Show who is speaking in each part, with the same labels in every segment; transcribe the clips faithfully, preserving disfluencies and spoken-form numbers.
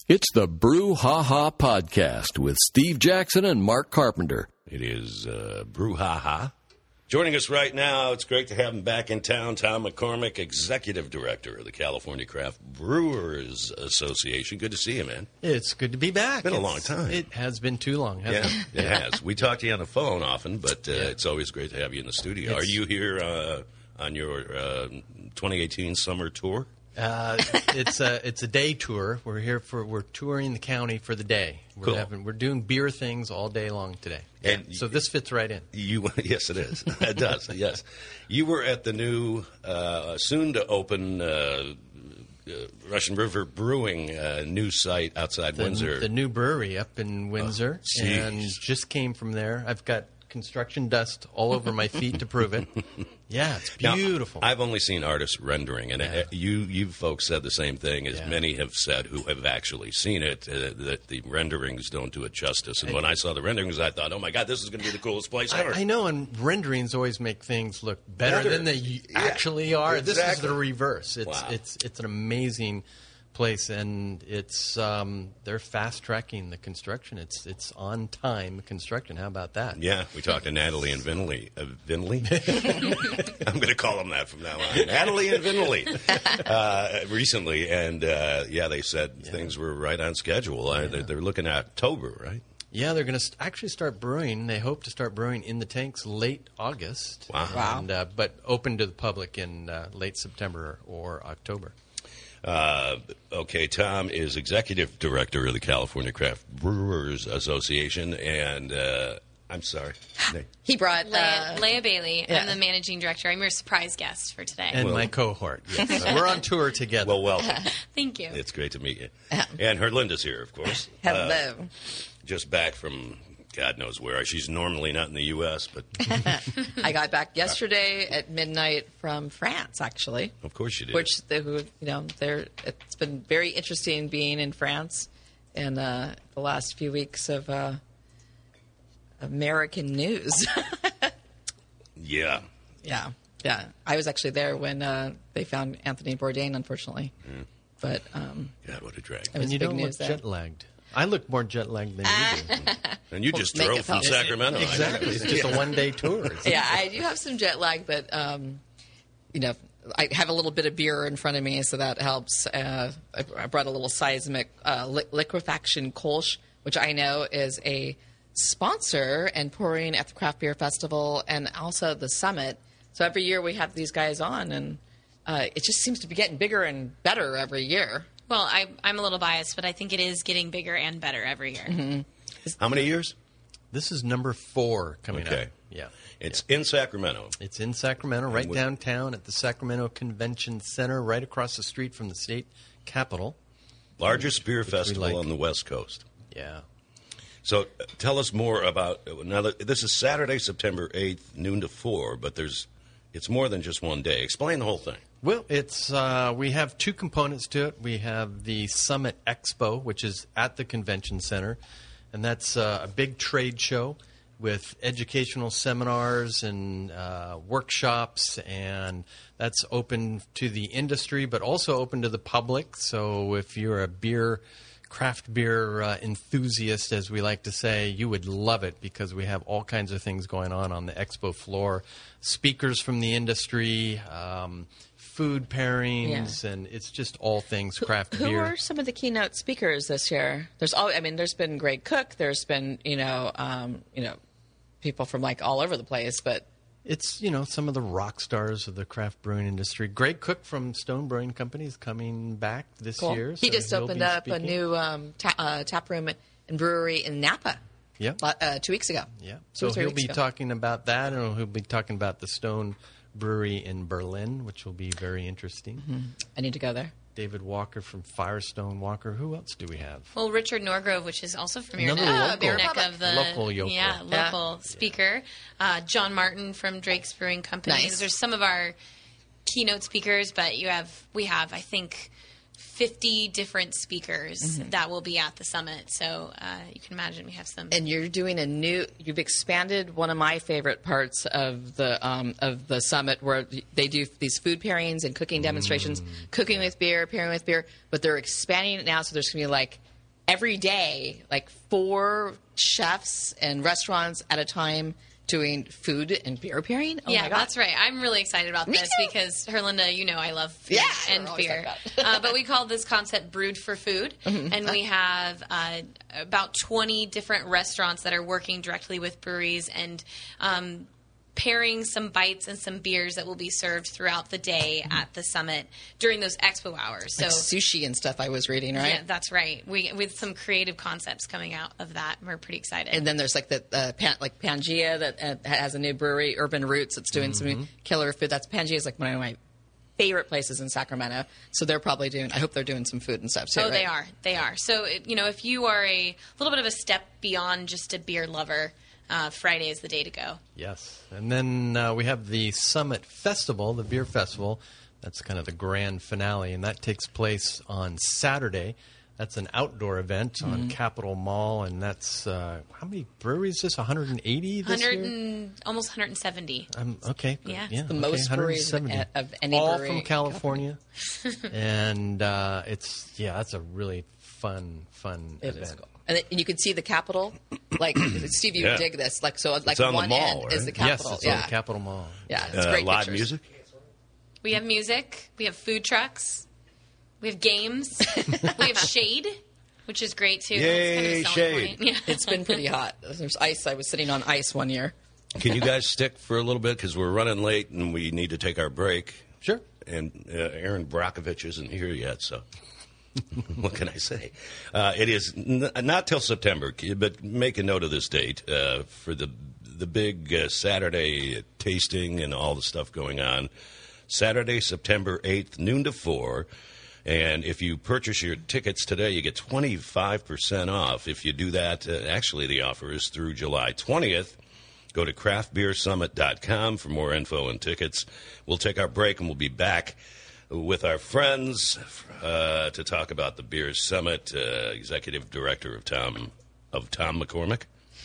Speaker 1: It's the Brew Ha Ha Podcast with Steve Jackson and Mark Carpenter.
Speaker 2: It is uh, Brew Ha Ha. Joining us right now, it's great to have him back in town, Tom McCormick, Executive Director of the California Craft Brewers Association. Good to see you, man.
Speaker 3: It's good to be back.
Speaker 2: It's been a
Speaker 3: it's,
Speaker 2: long time.
Speaker 3: It has been too long, hasn't
Speaker 2: yeah,
Speaker 3: it?
Speaker 2: it has. We talk to you on the phone often, but uh,
Speaker 3: Yeah.
Speaker 2: it's always great to have you in the studio.
Speaker 3: It's-
Speaker 2: Are you here uh, on your uh, twenty eighteen summer tour?
Speaker 3: Uh, it's a it's a day tour. We're here for we're touring the county for the day. We're
Speaker 2: Cool.
Speaker 3: having we're doing beer things all day long today.
Speaker 2: And
Speaker 3: Yeah, so this fits right in.
Speaker 2: You yes, it is. It does. Yes, you were at the new, uh, soon to open uh, uh, Russian River Brewing uh, new site outside
Speaker 3: The,
Speaker 2: Windsor.
Speaker 3: the new brewery up in Windsor,
Speaker 2: Oh, jeez.
Speaker 3: and just came from there. I've got construction dust all over my feet to prove it. Yeah, it's
Speaker 2: Now,
Speaker 3: beautiful.
Speaker 2: I've only seen artist rendering, and
Speaker 3: Yeah.
Speaker 2: uh, you you folks said the same thing as
Speaker 3: Yeah.
Speaker 2: many have said who have actually seen it, uh, that the renderings don't do it justice. And when I saw the renderings, I thought, oh, my God, this is going to be the coolest place ever.
Speaker 3: I, I know, and renderings always make things look better,
Speaker 2: Better.
Speaker 3: than they
Speaker 2: Yeah,
Speaker 3: actually are. This is
Speaker 2: exactly.
Speaker 3: the reverse. It's
Speaker 2: Wow.
Speaker 3: it's it's an amazing place, and it's um, they're fast tracking the construction. It's it's on time construction. How about that?
Speaker 2: Yeah, we talked to Natalie and Vinley. Uh, Vinley? I'm going to call them that from now on. Natalie and Vinley uh, recently, and uh, yeah, they said things were right on schedule. Uh, they're, they're looking at October, right?
Speaker 3: Yeah, they're going to st- actually start brewing. They hope to start brewing in the tanks late August.
Speaker 2: Wow.
Speaker 4: Wow.
Speaker 3: And, uh, but open to the public in uh, late September or October.
Speaker 2: Uh, okay, Tom is executive director of the California Craft Brewers Association, and uh, I'm sorry.
Speaker 4: He brought
Speaker 5: Leah,
Speaker 4: uh,
Speaker 5: Leah Bailey.
Speaker 4: yeah.
Speaker 5: I'm the managing director. I'm your surprise guest for today.
Speaker 3: And
Speaker 2: Well-
Speaker 3: my cohort. Yes. We're on tour together.
Speaker 2: Well, welcome.
Speaker 5: Thank you.
Speaker 2: It's great to meet you. And Herlinda's here, of course.
Speaker 4: hello.
Speaker 2: Uh, just back from God knows where. She's normally not in the U S, but
Speaker 4: I got back yesterday at midnight from France, actually.
Speaker 2: of course you did.
Speaker 4: Which the, who you know, there it's been very interesting being in France in uh, the last few weeks of uh, American news.
Speaker 2: yeah.
Speaker 4: yeah, yeah. I was actually there when uh, they found Anthony Bourdain, unfortunately. But um,
Speaker 2: God, what a drag.
Speaker 4: it was
Speaker 3: and you
Speaker 4: big
Speaker 3: don't look
Speaker 4: news there.
Speaker 3: jet lagged. I look more jet lagged than you do.
Speaker 2: And you just
Speaker 4: make
Speaker 2: drove
Speaker 4: it
Speaker 2: from
Speaker 4: help.
Speaker 2: Sacramento.
Speaker 3: Exactly. It's just a one day tour. It's-
Speaker 4: Yeah, I do have some jet lag, but um, you know, I have a little bit of beer in front of me, so that helps. Uh, I, I brought a little seismic uh, li- liquefaction Kolsch, which I know is a sponsor and pouring at the Craft Beer Festival and also the summit. So every year we have these guys on, and uh, it just seems to be getting bigger and better every year.
Speaker 5: Well, I, I'm a little biased, but I think it is getting bigger and better every year.
Speaker 4: Mm-hmm.
Speaker 2: How many years?
Speaker 3: This is number four coming
Speaker 2: Okay.
Speaker 3: up. Yeah.
Speaker 2: It's in Sacramento.
Speaker 3: It's in Sacramento, right
Speaker 2: what-
Speaker 3: downtown at the Sacramento Convention Center, right across the street from the state capitol.
Speaker 2: Largest beer festival
Speaker 3: like.
Speaker 2: on the West Coast.
Speaker 3: Yeah.
Speaker 2: So uh, tell us more about now. That, this is Saturday, September eighth, noon to four. But there's, it's more than just one day. Explain the whole thing.
Speaker 3: Well, it's uh, we have two components to it. We have the Summit Expo, which is at the convention center, and that's uh, a big trade show with educational seminars and uh, workshops, and that's open to the industry, but also open to the public. So if you're a beer, craft beer uh, enthusiast, as we like to say, you would love it because we have all kinds of things going on on the expo floor. Speakers from the industry, um, food pairings,
Speaker 4: Yeah.
Speaker 3: and it's just all things craft
Speaker 4: Who
Speaker 3: beer.
Speaker 4: are some of the keynote speakers this year? There's all. I mean, there's been Greg Cook. There's been you know, um, you know, people from like all over the place. But
Speaker 3: It's, you know, some of the rock stars of the craft brewing industry. Greg Cook from Stone Brewing Company is coming back this
Speaker 4: cool.
Speaker 3: year.
Speaker 4: he
Speaker 3: so
Speaker 4: just
Speaker 3: he'll
Speaker 4: opened
Speaker 3: be
Speaker 4: up a
Speaker 3: speaking.
Speaker 4: new um, ta- uh, tap room and brewery in Napa.
Speaker 3: Yeah.
Speaker 4: uh, two weeks ago.
Speaker 3: Yeah.
Speaker 4: Two
Speaker 3: So
Speaker 4: or three
Speaker 3: he'll
Speaker 4: weeks
Speaker 3: be
Speaker 4: ago.
Speaker 3: talking about that, and he'll be talking about the Stone Brewery in Berlin, which will be very interesting.
Speaker 4: Mm-hmm. I need to go there.
Speaker 3: David Walker from Firestone Walker. Who else do we have?
Speaker 5: Well, Richard Norgrove, which is also from your
Speaker 3: Another
Speaker 5: neck,
Speaker 3: local.
Speaker 5: your neck of the
Speaker 3: Local yokel.
Speaker 5: yeah
Speaker 4: Yeah.
Speaker 5: local speaker. Uh, John Martin from Drake's Brewing Company.
Speaker 4: Nice.
Speaker 5: There's some of our keynote speakers, but you have we have I think fifty different speakers
Speaker 4: Mm-hmm.
Speaker 5: that will be at the summit. So uh, you can imagine we have some.
Speaker 4: And you're doing a new. You've expanded one of my favorite parts of the um, of the summit, where they do these food pairings and cooking demonstrations,
Speaker 3: Mm.
Speaker 4: cooking with beer, pairing with beer. But they're expanding it now, so there's going to be like every day, like four chefs and restaurants at a time doing food and beer pairing. Oh
Speaker 5: yeah,
Speaker 4: my God.
Speaker 5: that's right. I'm really excited about
Speaker 4: Me
Speaker 5: this
Speaker 4: too.
Speaker 5: because, Herlinda, you know I love food
Speaker 4: Yeah,
Speaker 5: and
Speaker 4: we're always
Speaker 5: beer.
Speaker 4: talking about
Speaker 5: uh, but we call this concept Brewed for Food.
Speaker 4: Mm-hmm.
Speaker 5: And we have uh, about twenty different restaurants that are working directly with breweries and um, pairing some bites and some beers that will be served throughout the day at the summit during those expo hours. So
Speaker 4: Like sushi and stuff I was reading, right?
Speaker 5: yeah, that's right. We with some creative concepts coming out of that. We're pretty excited.
Speaker 4: And then there's like the uh, Pan, like Pangea that uh, has a new brewery, Urban Roots, that's doing some killer food. That's Pangea is like one of my favorite places in Sacramento. So they're probably doing. I hope they're doing some food and stuff too.
Speaker 5: Oh,
Speaker 4: right?
Speaker 5: they are. They are. So, it- you know, if you are a little bit of a step beyond just a beer lover, uh, Friday is the day to go.
Speaker 3: Yes. And then uh, we have the Summit Festival, the beer festival. That's kind of the grand finale, and that takes place on Saturday. That's an outdoor event on Capitol Mall, and that's, uh, how many breweries is this, one hundred eighty this
Speaker 5: one hundred
Speaker 3: year?
Speaker 5: and, almost one hundred seventy.
Speaker 3: Um, okay.
Speaker 5: Yeah.
Speaker 3: yeah
Speaker 5: It's
Speaker 4: the
Speaker 3: okay,
Speaker 4: most breweries
Speaker 3: one hundred seventy.
Speaker 4: of any
Speaker 3: All
Speaker 4: brewery
Speaker 3: from
Speaker 4: in
Speaker 3: California. and uh, it's, yeah, that's a really fun, fun
Speaker 4: It
Speaker 3: event.
Speaker 4: is cool. And, it, and you can see the Capitol. Like Steve, you
Speaker 2: Yeah.
Speaker 4: would dig this. Like so, like
Speaker 2: on the
Speaker 4: one
Speaker 2: mall,
Speaker 4: end is the
Speaker 2: right?
Speaker 3: Yes,
Speaker 4: Capitol.
Speaker 3: it's
Speaker 4: yeah,
Speaker 3: on the Capitol Mall.
Speaker 4: yeah, it's
Speaker 2: Uh,
Speaker 4: great
Speaker 2: live
Speaker 4: pictures.
Speaker 2: music?
Speaker 5: We have music. We have food trucks. We have games. We have shade, which is great, too.
Speaker 2: Yay,
Speaker 5: That's kind of a selling
Speaker 2: shade.
Speaker 5: point. Yeah.
Speaker 4: It's been pretty hot. There's ice. I was sitting on ice one year.
Speaker 2: Can you guys stick for a little bit because we're running late and we need to take our break?
Speaker 3: Sure.
Speaker 2: And uh, Aaron Brockovich isn't here yet, so what can I say? Uh, it is n- not till September, but make a note of this date uh, for the the big uh, Saturday tasting and all the stuff going on. Saturday, September eighth, noon to four. And if you purchase your tickets today, you get twenty-five percent off. If you do that, uh, actually the offer is through July twentieth. Go to craft beer summit dot com for more info and tickets. We'll take our break and we'll be back with our friends uh, to talk about the Beer Summit, uh, Executive Director of Tom of Tom McCormick.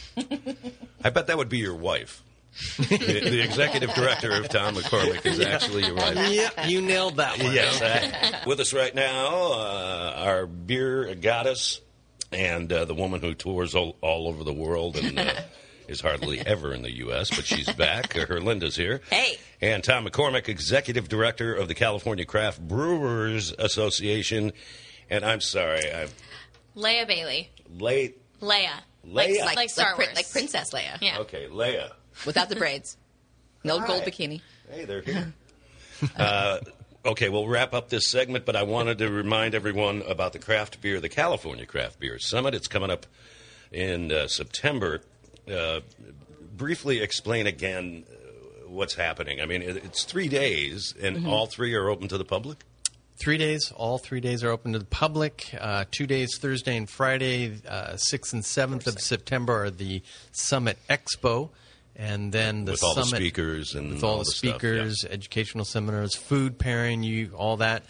Speaker 2: I bet that would be your wife. the, the Executive Director of Tom McCormick is actually your wife.
Speaker 3: Yeah, you nailed that one.
Speaker 2: Yes. Uh, with us right now, uh, our beer goddess and uh, the woman who tours all, all over the world and uh, is hardly ever in the U S, but she's back. Uh, Herlinda's here.
Speaker 4: Hey.
Speaker 2: And Tom McCormick, Executive Director of the California Craft Brewers Association. And I'm sorry, I'm
Speaker 5: Leia Bailey.
Speaker 2: late.
Speaker 5: Leia.
Speaker 2: Leia.
Speaker 5: Like, like Star
Speaker 4: like, pri-
Speaker 5: Wars.
Speaker 4: like Princess Leia.
Speaker 5: Yeah.
Speaker 2: Okay, Leia.
Speaker 4: Without the braids. No gold
Speaker 2: Hi.
Speaker 4: bikini.
Speaker 2: Hey, they're here. uh, okay, we'll wrap up this segment, but I wanted to remind everyone about the craft beer, the California Craft Beer Summit. It's coming up in uh, September. Uh, briefly explain again uh, what's happening. I mean, it, it's three days, and all three are open to the public?
Speaker 3: Three days. All three days are open to the public. Uh, two days, Thursday and Friday, uh, sixth and seventh of September, are the Summit Expo. And then the
Speaker 2: With all the
Speaker 3: Summit,
Speaker 2: speakers and
Speaker 3: with all,
Speaker 2: all
Speaker 3: the
Speaker 2: the stuff,
Speaker 3: speakers, educational seminars, food pairing, you all that.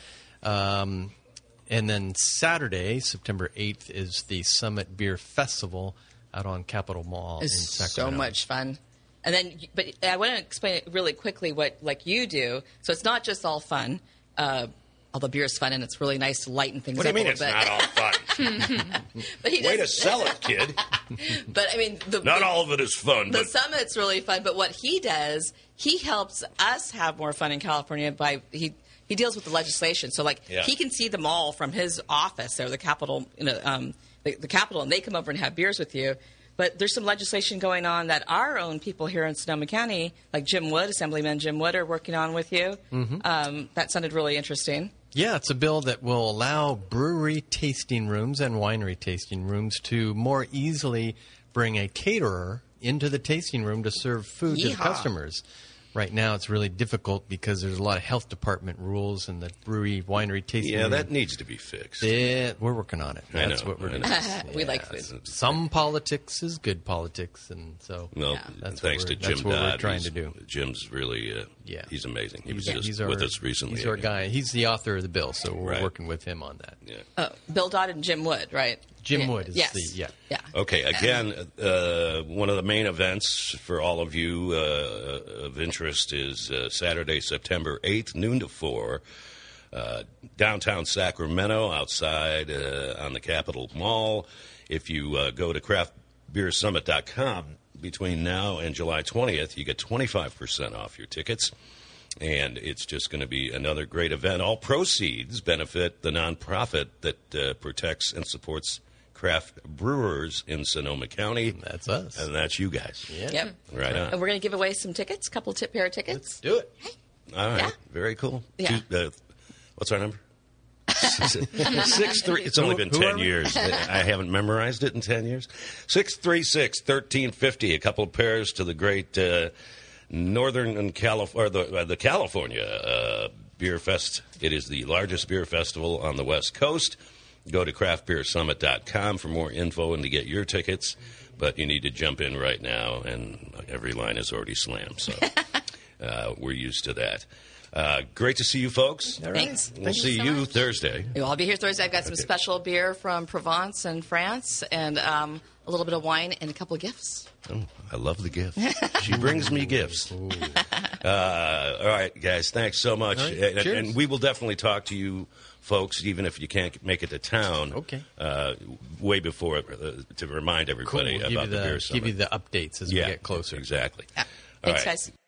Speaker 3: Um, and then Saturday, September eighth, is the Summit Beer Festival out on Capitol Mall in
Speaker 4: It's so
Speaker 3: Sacramento.
Speaker 4: much fun. And then, but I want to explain it really quickly what like you do. So it's not just all fun. Uh, although beer is fun and it's really nice to lighten things
Speaker 2: What do
Speaker 4: up
Speaker 2: you mean
Speaker 4: a
Speaker 2: it's
Speaker 4: little
Speaker 2: not
Speaker 4: bit.
Speaker 2: all fun?
Speaker 4: But he
Speaker 2: Way to
Speaker 4: does-
Speaker 2: sell it, kid.
Speaker 4: But I mean, the,
Speaker 2: Not
Speaker 4: the,
Speaker 2: all of it is fun,
Speaker 4: the
Speaker 2: but
Speaker 4: summit's really fun. But what he does, he helps us have more fun in California by he. He deals with the legislation, so like
Speaker 2: Yeah.
Speaker 4: he can see them all from his office or the Capitol, you know, um, the, the Capitol, and they come over and have beers with you. But there's some legislation going on that our own people here in Sonoma County, like Jim Wood, Assemblyman Jim Wood, are working on with you. Mm-hmm. Um, that sounded really interesting.
Speaker 3: Yeah, it's a bill that will allow brewery tasting rooms and winery tasting rooms to more easily bring a caterer into the tasting room to serve food to the
Speaker 4: Yeehaw.
Speaker 3: customers. Right now, it's really difficult because there's a lot of health department rules in the brewery, winery tasting
Speaker 2: yeah,
Speaker 3: room.
Speaker 2: that needs to be fixed.
Speaker 3: It, we're working on it.
Speaker 2: I
Speaker 3: That's
Speaker 2: know,
Speaker 3: what we're
Speaker 2: I
Speaker 3: doing.
Speaker 2: know.
Speaker 4: We like food.
Speaker 3: Some politics is good politics, and so
Speaker 2: Well,
Speaker 3: that's
Speaker 2: thanks
Speaker 3: what
Speaker 2: to
Speaker 3: we're,
Speaker 2: Jim
Speaker 3: that's what
Speaker 2: Dodd.
Speaker 3: we're trying
Speaker 2: he's-
Speaker 3: to do.
Speaker 2: Jim's really, uh,
Speaker 3: Yeah.
Speaker 2: he's amazing. He was
Speaker 3: He's-
Speaker 2: just
Speaker 3: he's our-
Speaker 2: with us recently.
Speaker 3: He's our guy. He's the author of the bill, so we're
Speaker 2: Right.
Speaker 3: working with him on that.
Speaker 2: Yeah.
Speaker 4: Uh, Bill Dodd and Jim Wood, right?
Speaker 3: Jim
Speaker 4: Yeah.
Speaker 3: Wood is
Speaker 4: yes.
Speaker 3: the yeah.
Speaker 4: yeah.
Speaker 2: Okay, again, uh, one of the main events for all of you uh, of interest is uh, Saturday, September eighth, noon to four. uh, downtown Sacramento, outside uh, on the Capitol Mall. If you uh, go to craft beer summit dot com between now and July twentieth, you get twenty-five percent off your tickets. And it's just going to be another great event. All proceeds benefit the nonprofit that uh, protects and supports craft brewers in Sonoma County.
Speaker 3: That's us.
Speaker 2: And that's you guys.
Speaker 3: Yeah.
Speaker 4: Yep.
Speaker 2: Right on.
Speaker 4: And we're going to give away some tickets, a couple tip pair of tickets.
Speaker 3: Let's do it.
Speaker 2: All right.
Speaker 4: Yeah.
Speaker 2: Very cool.
Speaker 4: Yeah.
Speaker 2: Two, uh, what's our number? Six three. It's only been
Speaker 3: Who- who
Speaker 2: ten
Speaker 3: are we?
Speaker 2: years. I haven't memorized it in ten years. Six three six thirteen fifty. A couple of pairs to the great uh, Northern and Calif- or the uh, the California uh, Beer Fest. It is the largest beer festival on the West Coast. Go to craft beer summit dot com for more info and to get your tickets. But you need to jump in right now, and every line is already slammed. So uh, we're used to that. Uh, great to see you folks.
Speaker 4: Thanks.
Speaker 2: We'll
Speaker 5: Thank you
Speaker 2: see
Speaker 5: so
Speaker 2: you
Speaker 5: much.
Speaker 2: Thursday.
Speaker 4: Well, I'll be here Thursday. I've got some
Speaker 2: Okay.
Speaker 4: special beer from Provence and France, and um, a little bit of wine and a couple of gifts.
Speaker 2: Oh, I love the gift. She brings me gifts. Uh, all right, guys, thanks so much.
Speaker 3: All right,
Speaker 2: and,
Speaker 3: cheers.
Speaker 2: and we will definitely talk to you folks, even if you can't make it to town.
Speaker 3: Okay.
Speaker 2: Uh, way before uh, to remind
Speaker 3: Cool.
Speaker 2: everybody
Speaker 3: We'll give
Speaker 2: about
Speaker 3: you
Speaker 2: the,
Speaker 3: the,
Speaker 2: beer
Speaker 3: give
Speaker 2: summit.
Speaker 3: you the updates as
Speaker 2: yeah,
Speaker 3: we get closer.
Speaker 2: Exactly.
Speaker 4: Yeah.
Speaker 2: All
Speaker 4: Thanks,
Speaker 2: right.
Speaker 4: guys.